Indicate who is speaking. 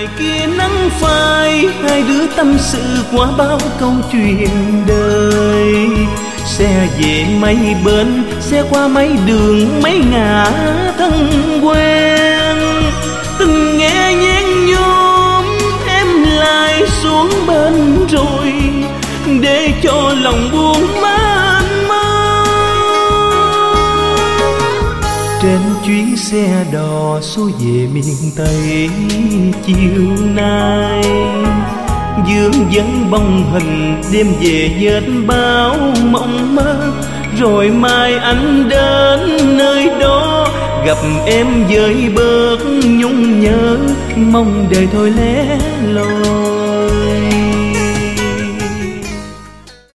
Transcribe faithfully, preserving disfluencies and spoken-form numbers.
Speaker 1: ngoài kia nắng phai, hai đứa tâm sự qua bao câu chuyện đời. Xe về mấy bên, xe qua mấy đường, mấy ngã thân quen. Tình nghe nhen nhóm, em lại xuống bên rồi, để cho lòng buồn man man. Trên chuyến xe đò xuôi về miền Tây chiều nay, dương vấn bóng hình đêm về vết bao mộng mơ. Rồi mai anh đến nơi đó, gặp em với bớt nhung nhớ, mong đời thôi lẻ loi.